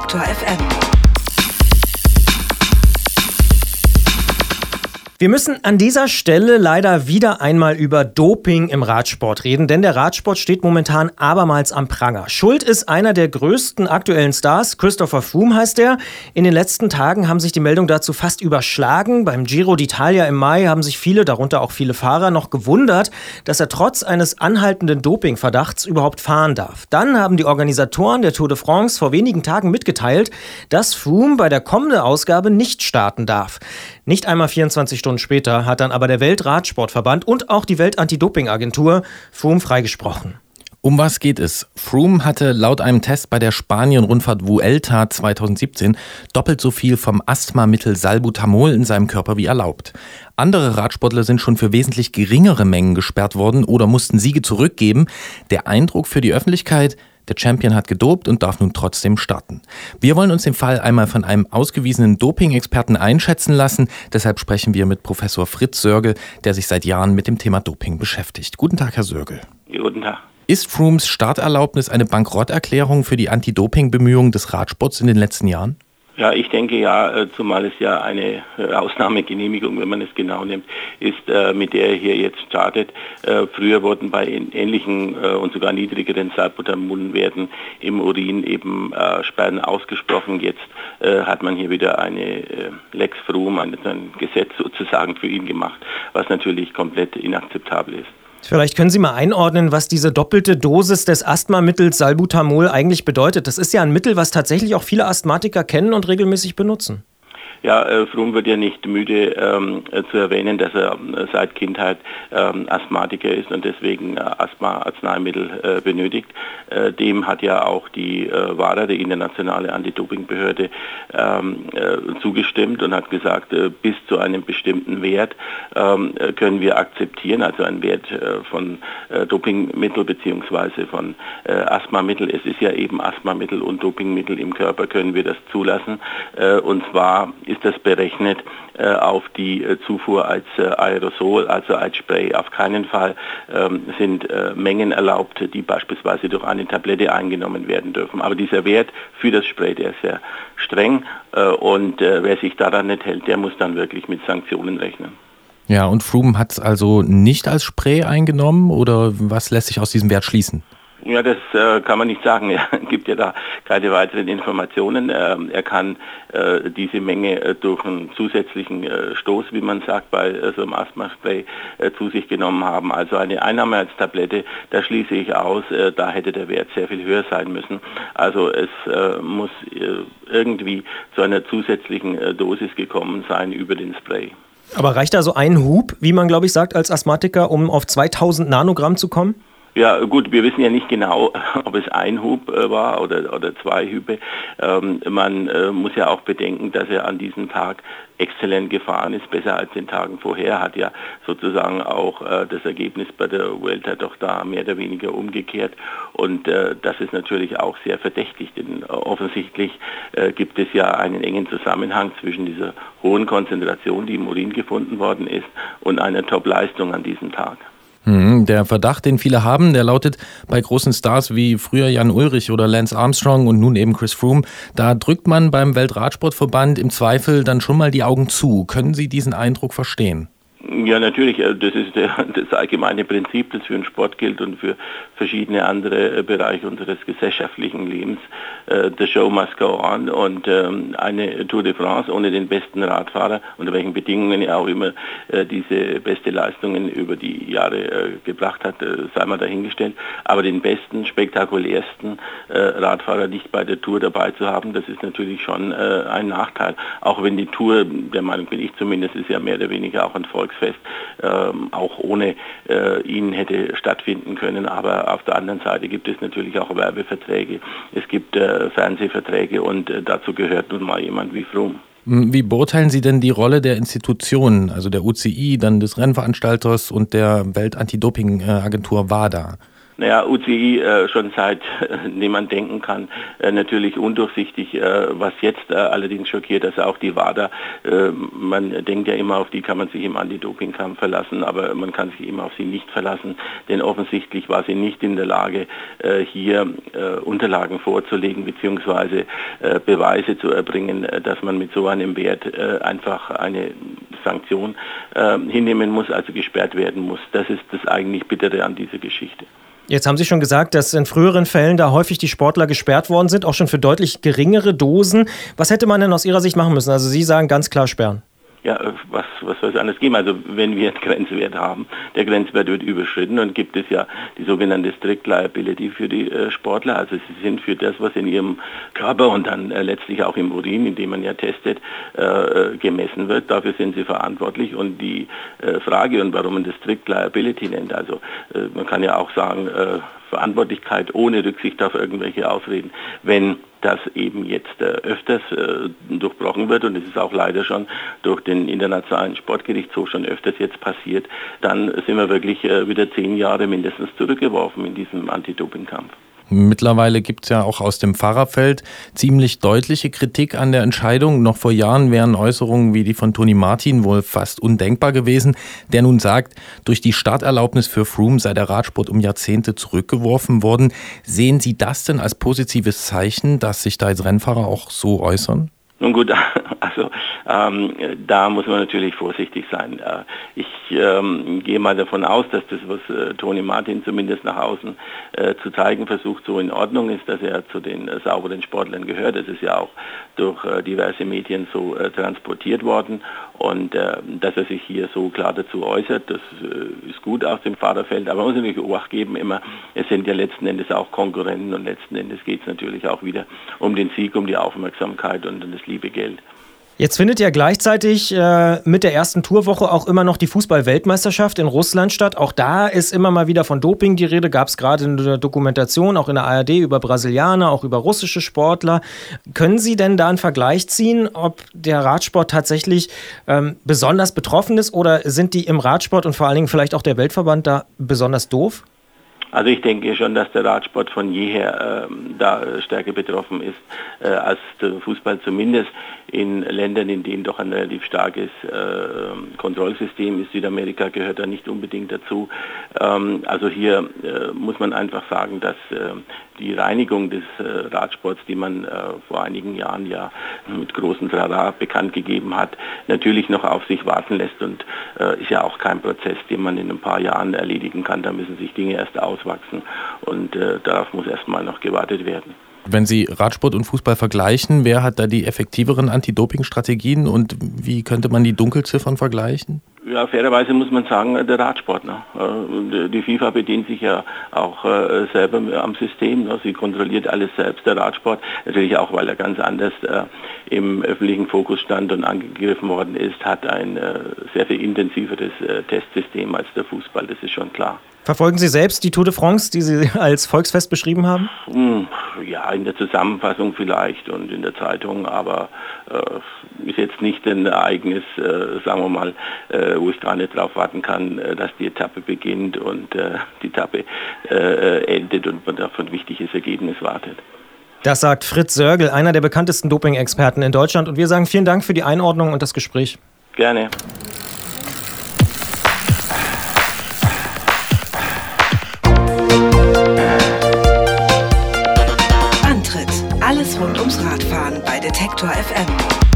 Detektor FM. Wir müssen an dieser Stelle leider wieder einmal über Doping im Radsport reden, denn der Radsport steht momentan abermals am Pranger. Schuld ist einer der größten aktuellen Stars, Christopher Froome heißt er. In den letzten Tagen haben sich die Meldungen dazu fast überschlagen. Beim Giro d'Italia im Mai haben sich viele, darunter auch viele Fahrer, noch gewundert, dass er trotz eines anhaltenden Dopingverdachts überhaupt fahren darf. Dann haben die Organisatoren der Tour de France vor wenigen Tagen mitgeteilt, dass Froome bei der kommenden Ausgabe nicht starten darf. Nicht einmal 24 Stunden später hat dann aber der Weltradsportverband und auch die Welt-Anti-Doping-Agentur Froome freigesprochen. Um was geht es? Froome hatte laut einem Test bei der Spanien-Rundfahrt Vuelta 2017 doppelt so viel vom Asthmamittel Salbutamol in seinem Körper wie erlaubt. Andere Radsportler sind schon für wesentlich geringere Mengen gesperrt worden oder mussten Siege zurückgeben. Der Eindruck für die Öffentlichkeit: der Champion hat gedopt und darf nun trotzdem starten. Wir wollen uns den Fall einmal von einem ausgewiesenen Doping-Experten einschätzen lassen. Deshalb sprechen wir mit Professor Fritz Sörgel, der sich seit Jahren mit dem Thema Doping beschäftigt. Guten Tag, Herr Sörgel. Guten Tag. Ist Froomes Starterlaubnis eine Bankrotterklärung für die Anti-Doping-Bemühungen des Radsports in den letzten Jahren? Ja, ich denke ja, zumal es ja eine Ausnahmegenehmigung, wenn man es genau nimmt, ist, mit der er hier jetzt startet. Früher wurden bei ähnlichen und sogar niedrigeren Salbutamolwerten im Urin eben Sperren ausgesprochen. Jetzt hat man hier wieder eine Lex Froome, ein Gesetz sozusagen für ihn gemacht, was natürlich komplett inakzeptabel ist. Vielleicht können Sie mal einordnen, was diese doppelte Dosis des Asthmamittels Salbutamol eigentlich bedeutet. Das ist ja ein Mittel, was tatsächlich auch viele Asthmatiker kennen und regelmäßig benutzen. Ja, Froome wird ja nicht müde zu erwähnen, dass er seit Kindheit Asthmatiker ist und deswegen Asthma-Arzneimittel benötigt. Dem hat ja auch die WADA, die internationale Anti-Doping-Behörde, zugestimmt und hat gesagt, bis zu einem bestimmten Wert können wir akzeptieren, also ein Wert von Dopingmittel bzw. von Asthmamittel. Es ist ja eben Asthmamittel und Dopingmittel im Körper, können wir das zulassen. Und zwar ist das berechnet auf die Zufuhr als Aerosol, also als Spray. Auf keinen Fall sind Mengen erlaubt, die beispielsweise durch eine Tablette eingenommen werden dürfen. Aber dieser Wert für das Spray, der ist sehr streng und wer sich daran nicht hält, der muss dann wirklich mit Sanktionen rechnen. Ja, und Froome hat es also nicht als Spray eingenommen oder was lässt sich aus diesem Wert schließen? Ja, das kann man nicht sagen. Er gibt ja da keine weiteren Informationen. Er kann diese Menge durch einen zusätzlichen Stoß, wie man sagt, bei so einem Asthmaspray zu sich genommen haben. Also eine Einnahme als Tablette, da schließe ich aus, da hätte der Wert sehr viel höher sein müssen. Also es muss irgendwie zu einer zusätzlichen Dosis gekommen sein über den Spray. Aber reicht da so ein Hub, wie man glaube ich sagt, als Asthmatiker, um auf 2000 Nanogramm zu kommen? Ja gut, wir wissen ja nicht genau, ob es ein Hub war oder zwei Hübe. Man muss ja auch bedenken, dass er an diesem Tag exzellent gefahren ist, besser als den Tagen vorher, hat ja sozusagen auch das Ergebnis bei der Vuelta doch da mehr oder weniger umgekehrt und das ist natürlich auch sehr verdächtig, denn offensichtlich gibt es ja einen engen Zusammenhang zwischen dieser hohen Konzentration, die im Urin gefunden worden ist, und einer Top-Leistung an diesem Tag. Der Verdacht, den viele haben, der lautet bei großen Stars wie früher Jan Ullrich oder Lance Armstrong und nun eben Chris Froome, da drückt man beim Weltradsportverband im Zweifel dann schon mal die Augen zu. Können Sie diesen Eindruck verstehen? Ja, natürlich. Das ist das allgemeine Prinzip, das für den Sport gilt und für verschiedene andere Bereiche unseres gesellschaftlichen Lebens. The show must go on und eine Tour de France ohne den besten Radfahrer, unter welchen Bedingungen er auch immer diese beste Leistungen über die Jahre gebracht hat, sei mal dahingestellt. Aber den besten, spektakulärsten Radfahrer nicht bei der Tour dabei zu haben, das ist natürlich schon ein Nachteil. Auch wenn die Tour, der Meinung bin ich zumindest, ist ja mehr oder weniger auch ein Volksfest, auch ohne ihn hätte stattfinden können. Aber auf der anderen Seite gibt es natürlich auch Werbeverträge, es gibt Fernsehverträge und dazu gehört nun mal jemand wie Froome. Wie beurteilen Sie denn die Rolle der Institutionen, also der UCI, dann des Rennveranstalters und der Welt-Anti-Doping-Agentur WADA? UCI schon seit niemand denken kann, natürlich undurchsichtig, was jetzt allerdings schockiert, dass auch die WADA, man denkt ja immer, auf die kann man sich im Anti-Doping-Kampf verlassen, aber man kann sich immer auf sie nicht verlassen, denn offensichtlich war sie nicht in der Lage, hier Unterlagen vorzulegen bzw. Beweise zu erbringen, dass man mit so einem Wert einfach eine Sanktion hinnehmen muss, also gesperrt werden muss. Das ist das eigentlich Bittere an dieser Geschichte. Jetzt haben Sie schon gesagt, dass in früheren Fällen da häufig die Sportler gesperrt worden sind, auch schon für deutlich geringere Dosen. Was hätte man denn aus Ihrer Sicht machen müssen? Also Sie sagen ganz klar sperren. Ja, was soll es anders geben? Also wenn wir einen Grenzwert haben, der Grenzwert wird überschritten und gibt es ja die sogenannte Strict Liability für die Sportler. Also sie sind für das, was in ihrem Körper und dann letztlich auch im Urin, in dem man ja testet, gemessen wird. Dafür sind sie verantwortlich. Und die Frage, und warum man das Strict Liability nennt, also man kann ja auch sagen, Verantwortlichkeit ohne Rücksicht auf irgendwelche Ausreden, wenn das eben jetzt öfters durchbrochen wird, und es ist auch leider schon durch den Internationalen Sportgerichtshof schon öfters jetzt passiert, dann sind wir wirklich wieder 10 Jahre mindestens zurückgeworfen in diesem Anti-Doping-Kampf. Mittlerweile gibt es ja auch aus dem Fahrerfeld ziemlich deutliche Kritik an der Entscheidung. Noch vor Jahren wären Äußerungen wie die von Toni Martin wohl fast undenkbar gewesen, der nun sagt, durch die Starterlaubnis für Froome sei der Radsport um Jahrzehnte zurückgeworfen worden. Sehen Sie das denn als positives Zeichen, dass sich da jetzt Rennfahrer auch so äußern? Nun gut, also da muss man natürlich vorsichtig sein. Ich gehe mal davon aus, dass das, was Toni Martin zumindest nach außen zu zeigen versucht, so in Ordnung ist, dass er zu den sauberen Sportlern gehört. Das ist ja auch durch diverse Medien so transportiert worden. Und dass er sich hier so klar dazu äußert, das ist gut aus dem Fahrerfeld. Aber man muss natürlich Obacht geben, immer, es sind ja letzten Endes auch Konkurrenten und letzten Endes geht es natürlich auch wieder um den Sieg, um die Aufmerksamkeit und um das liebe Geld. Jetzt findet ja gleichzeitig mit der ersten Tourwoche auch immer noch die Fußball-Weltmeisterschaft in Russland statt. Auch da ist immer mal wieder von Doping die Rede. Gab es gerade eine Dokumentation, auch in der ARD, über Brasilianer, auch über russische Sportler. Können Sie denn da einen Vergleich ziehen, ob der Radsport tatsächlich besonders betroffen ist, oder sind die im Radsport und vor allen Dingen vielleicht auch der Weltverband da besonders doof? Also ich denke schon, dass der Radsport von jeher da stärker betroffen ist als der Fußball, zumindest in Ländern, in denen doch ein relativ starkes Kontrollsystem ist. Südamerika gehört da nicht unbedingt dazu. Also hier muss man einfach sagen, dass die Reinigung des Radsports, die man vor einigen Jahren ja mit großem Trara bekannt gegeben hat, natürlich noch auf sich warten lässt und ist ja auch kein Prozess, den man in ein paar Jahren erledigen kann. Da müssen sich Dinge erst auswachsen und darauf muss erstmal noch gewartet werden. Wenn Sie Radsport und Fußball vergleichen, wer hat da die effektiveren Anti-Doping-Strategien und wie könnte man die Dunkelziffern vergleichen? Ja, fairerweise muss man sagen, der Radsport. Die FIFA bedient sich ja auch selber am System. Sie kontrolliert alles selbst, der Radsport. Natürlich auch, weil er ganz anders im öffentlichen Fokus stand und angegriffen worden ist, hat ein sehr viel intensiveres Testsystem als der Fußball, das ist schon klar. Verfolgen Sie selbst die Tour de France, die Sie als Volksfest beschrieben haben? Ja, in der Zusammenfassung vielleicht und in der Zeitung, aber ist jetzt nicht ein Ereignis, sagen wir mal, wo ich gar nicht darauf warten kann, dass die Etappe beginnt und die Etappe endet und man auf ein wichtiges Ergebnis wartet. Das sagt Fritz Sörgel, einer der bekanntesten Doping-Experten in Deutschland. Und wir sagen vielen Dank für die Einordnung und das Gespräch. Gerne. Alles rund ums Radfahren bei Detektor FM.